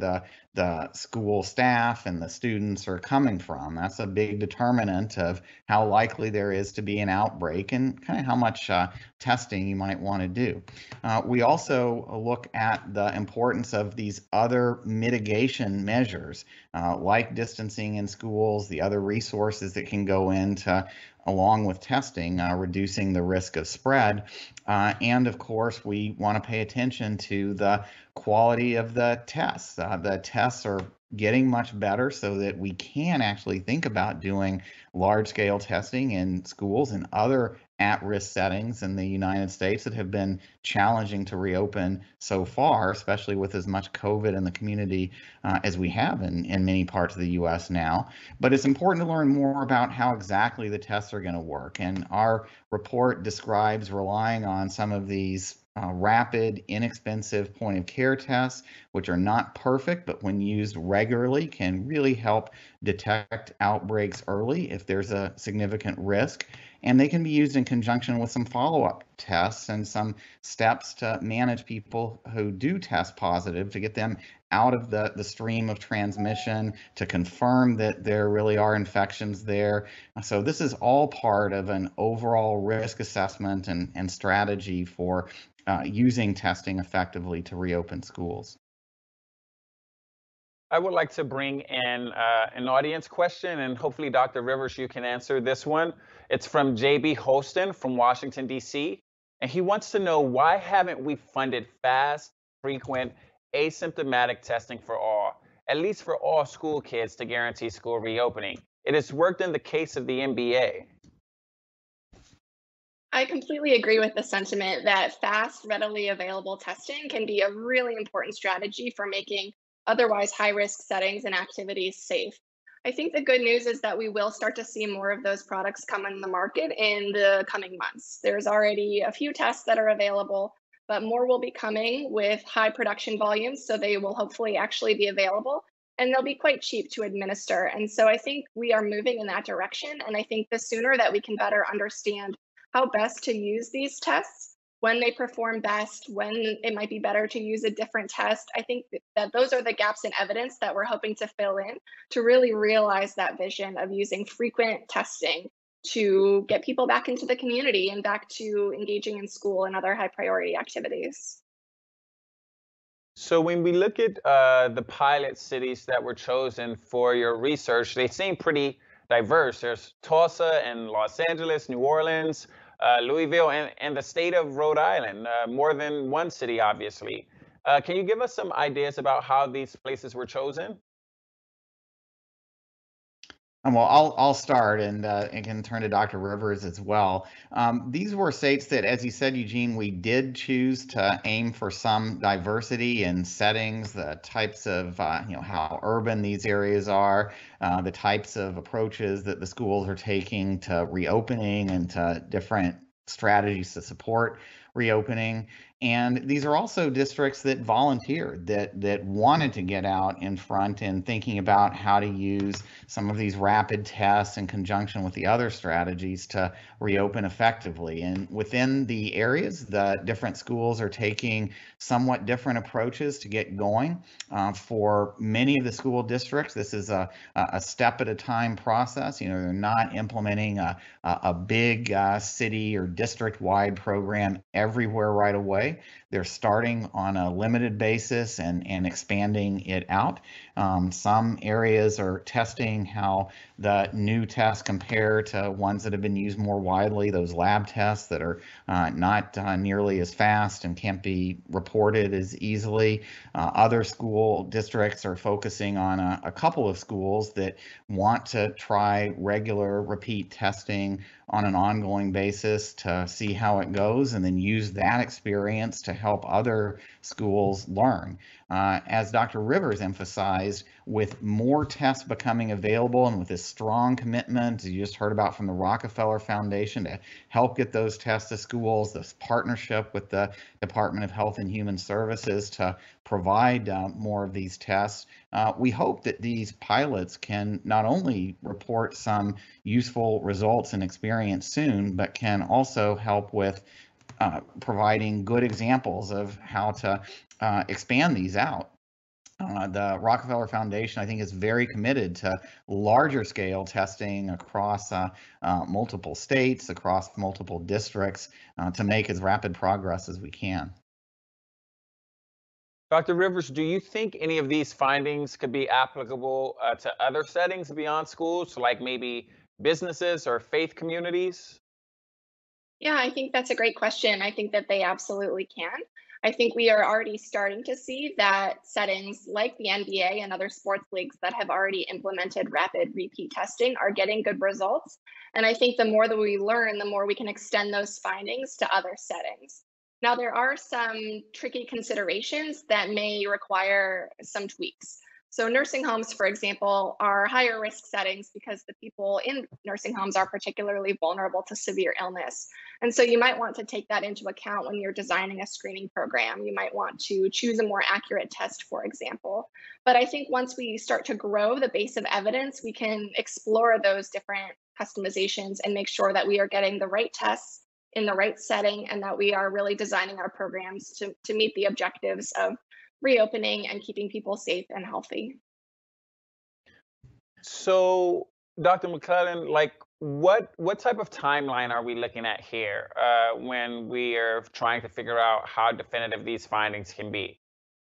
the school staff and the students are coming from. That's a big determinant of how likely there is to be an outbreak and kind of how much uh, testing you might want to do. Uh, we also look at the importance of these other mitigation measures, uh, like distancing in schools, the other resources that can go into along with testing, uh, reducing the risk of spread. Uh, and of course, we want to pay attention to the quality of the tests. Uh, the tests are getting much better so that we can actually think about doing large-scale testing in schools and other at-risk settings in the United States that have been challenging to reopen so far, especially with as much COVID in the community uh, as we have in, in many parts of the U S now. But it's important to learn more about how exactly the tests are going to work. And our report describes relying on some of these Uh, rapid, inexpensive point of care tests, which are not perfect, but when used regularly can really help detect outbreaks early if there's a significant risk. And they can be used in conjunction with some follow-up tests and some steps to manage people who do test positive, to get them out of the, the stream of transmission, to confirm that there really are infections there. So this is all part of an overall risk assessment and, and strategy for uh, using testing effectively to reopen schools. I would like to bring in uh, an audience question, and hopefully, Doctor Rivers, you can answer this one. It's from J B Holston from Washington, D C, and he wants to know, why haven't we funded fast, frequent, asymptomatic testing for all, at least for all school kids, to guarantee school reopening? It has worked in the case of the N B A. I completely agree with the sentiment that fast, readily available testing can be a really important strategy for making otherwise high-risk settings and activities safe. I think the good news is that we will start to see more of those products come in the market in the coming months. There's already a few tests that are available, but more will be coming with high production volumes, so they will hopefully actually be available, and they'll be quite cheap to administer. And so I think we are moving in that direction, and I think the sooner that we can better understand how best to use these tests, when they perform best, when it might be better to use a different test. I think that those are the gaps in evidence that we're hoping to fill in to really realize that vision of using frequent testing to get people back into the community and back to engaging in school and other high priority activities. So when we look at uh, the pilot cities that were chosen for your research, they seem pretty diverse. There's Tulsa and Los Angeles, New Orleans, Uh, Louisville, and, and the state of Rhode Island, uh, more than one city, obviously. Uh, can you give us some ideas about how these places were chosen? Um, well, I'll I'll start and uh, and can turn to Doctor Rivers as well. Um, these were states that, as you said, Eugene, we did choose to aim for some diversity in settings, the types of uh, you know how urban these areas are, uh, the types of approaches that the schools are taking to reopening and to different strategies to support reopening. And these are also districts that volunteered, that that wanted to get out in front and thinking about how to use some of these rapid tests in conjunction with the other strategies to reopen effectively. And within the areas, the different schools are taking somewhat different approaches to get going. Uh, for many of the school districts, this is a, a step at a time process. You know, they're not implementing a, a big uh, city or district-wide program everywhere right away. They're starting on a limited basis and, and expanding it out. Um, some areas are testing how the new tests compare to ones that have been used more widely, those lab tests that are uh, not uh, nearly as fast and can't be reported as easily. Uh, other school districts are focusing on a, a couple of schools that want to try regular repeat testing on an ongoing basis to see how it goes, and then use that experience to help other schools learn. Uh, as Doctor Rivers emphasized, with more tests becoming available and with this strong commitment, as you just heard about from the Rockefeller Foundation, to help get those tests to schools, this partnership with the Department of Health and Human Services to provide uh, more of these tests, uh, we hope that these pilots can not only report some useful results and experience soon, but can also help with uh, providing good examples of how to uh, expand these out. Uh, the Rockefeller Foundation, I think, is very committed to larger scale testing across uh, uh, multiple states, across multiple districts, uh, to make as rapid progress as we can. Doctor Rivers, do you think any of these findings could be applicable uh, to other settings beyond schools, like maybe businesses or faith communities? Yeah, I think that's a great question. I think that they absolutely can. I think we are already starting to see that settings like the N B A and other sports leagues that have already implemented rapid repeat testing are getting good results. And I think the more that we learn, the more we can extend those findings to other settings. Now, there are some tricky considerations that may require some tweaks. So nursing homes, for example, are higher risk settings because the people in nursing homes are particularly vulnerable to severe illness. And so you might want to take that into account when you're designing a screening program. You might want to choose a more accurate test, for example. But I think once we start to grow the base of evidence, we can explore those different customizations and make sure that we are getting the right tests in the right setting and that we are really designing our programs to, to meet the objectives of reopening and keeping people safe and healthy. So, Doctor McClellan, like what what type of timeline are we looking at here uh, when we are trying to figure out how definitive these findings can be?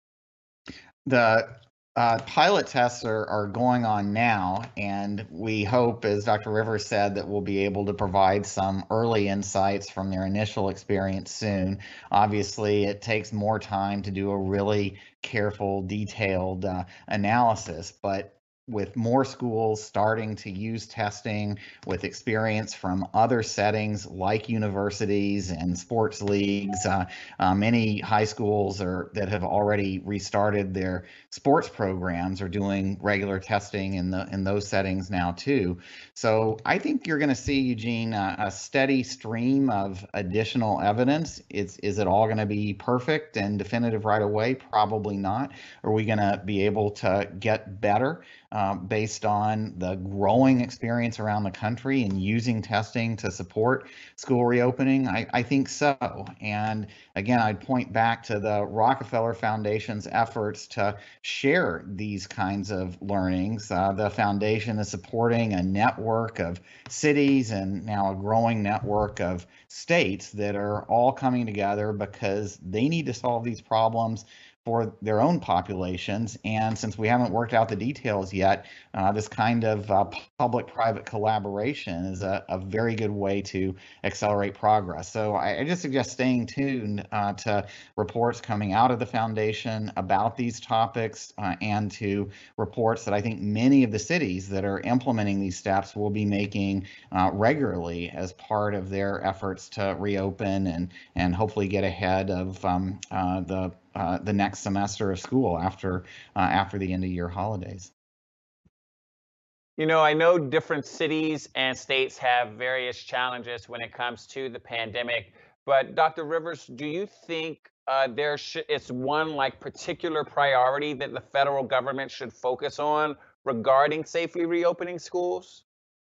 The uh, pilot tests are, are going on now, and we hope, as Doctor Rivers said, that we'll be able to provide some early insights from their initial experience soon. Obviously, it takes more time to do a really careful, detailed uh, analysis, but with more schools starting to use testing, with experience from other settings like universities and sports leagues, uh, uh, many high schools are, that have already restarted their sports programs are doing regular testing in the in those settings now too. So I think you're going to see, Eugene, uh, a steady stream of additional evidence. Is is it all going to be perfect and definitive right away? Probably not. Are we going to be able to get better Uh, based on the growing experience around the country and using testing to support school reopening? I, I think so. And again, I'd point back to the Rockefeller Foundation's efforts to share these kinds of learnings. Uh, the foundation is supporting a network of cities and now a growing network of states that are all coming together because they need to solve these problems for their own populations. And since we haven't worked out the details yet, uh, this kind of uh, public-private collaboration is a, a very good way to accelerate progress. So I, I just suggest staying tuned uh, to reports coming out of the foundation about these topics uh, and to reports that I think many of the cities that are implementing these steps will be making uh, regularly as part of their efforts to reopen and, and hopefully get ahead of um, uh, the Uh, the next semester of school after uh, after the end of year holidays. You know, I know different cities and states have various challenges when it comes to the pandemic, but Doctor Rivers, do you think uh, there should it's one like particular priority that the federal government should focus on regarding safely reopening schools?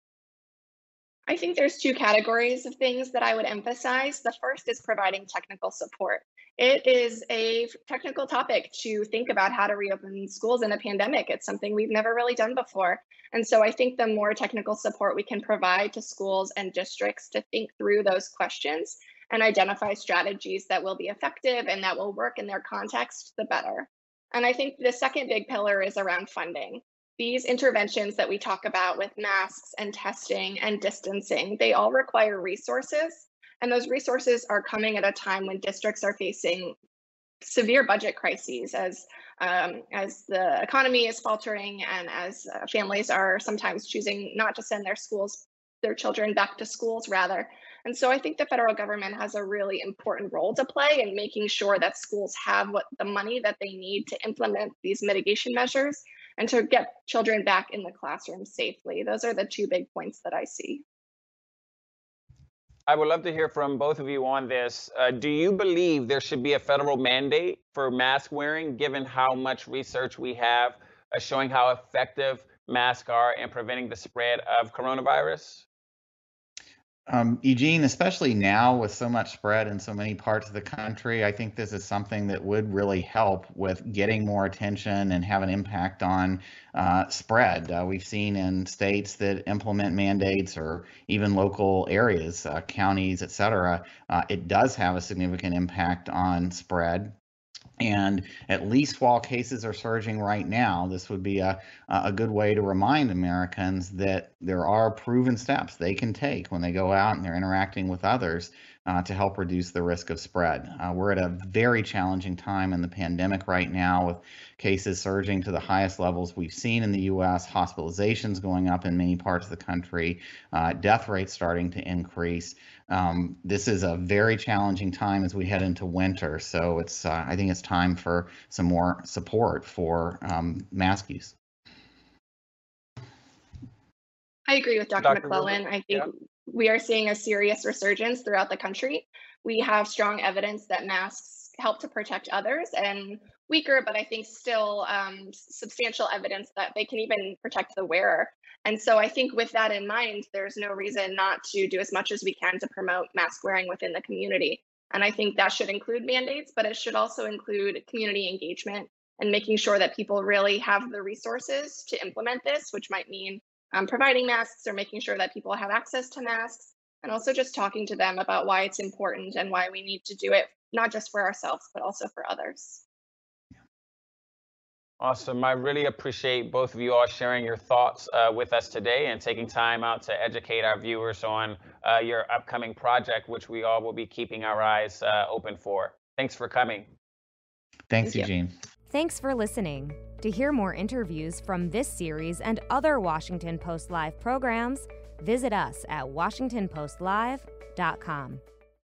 I think there's two categories of things that I would emphasize. The first is providing technical support. It is a technical topic to think about how to reopen schools in a pandemic. It's something we've never really done before. And so I think the more technical support we can provide to schools and districts to think through those questions and identify strategies that will be effective and that will work in their context, the better. And I think the second big pillar is around funding. These interventions that we talk about with masks and testing and distancing, they all require resources. And those resources are coming at a time when districts are facing severe budget crises as, um, as the economy is faltering and as uh, families are sometimes choosing not to send their schools, their children back to schools rather. And so I think the federal government has a really important role to play in making sure that schools have what the money that they need to implement these mitigation measures and to get children back in the classroom safely. Those are the two big points that I see. I would love to hear from both of you on this. Uh, do you believe there should be a federal mandate for mask wearing, given how much research we have uh, showing how effective masks are in preventing the spread of coronavirus? Um, Eugene, especially now with so much spread in so many parts of the country, I think this is something that would really help with getting more attention and have an impact on uh, spread. Uh, we've seen in states that implement mandates or even local areas, uh, counties, et cetera, uh, it does have a significant impact on spread. And at least while cases are surging right now, this would be a, a good way to remind Americans that there are proven steps they can take when they go out and they're interacting with others uh, to help reduce the risk of spread. Uh, we're at a very challenging time in the pandemic right now, with cases surging to the highest levels we've seen in the U S, hospitalizations going up in many parts of the country, uh, death rates starting to increase. Um, this is a very challenging time as we head into winter, so it's uh, I think it's time for some more support for um, mask use. I agree with Doctor Doctor McClellan. I think yeah. we are seeing a serious resurgence throughout the country. We have strong evidence that masks help to protect others, and weaker, but I think still um, substantial evidence that they can even protect the wearer. And so I think with that in mind, there's no reason not to do as much as we can to promote mask wearing within the community. And I think that should include mandates, but it should also include community engagement and making sure that people really have the resources to implement this, which might mean um, providing masks or making sure that people have access to masks, and also just talking to them about why it's important and why we need to do it, not just for ourselves, but also for others. Awesome. I really appreciate both of you all sharing your thoughts uh, with us today and taking time out to educate our viewers on uh, your upcoming project, which we all will be keeping our eyes uh, open for. Thanks for coming. Thanks, Thank Eugene. Thanks for listening. To hear more interviews from this series and other Washington Post Live programs, visit us at washington post live dot com.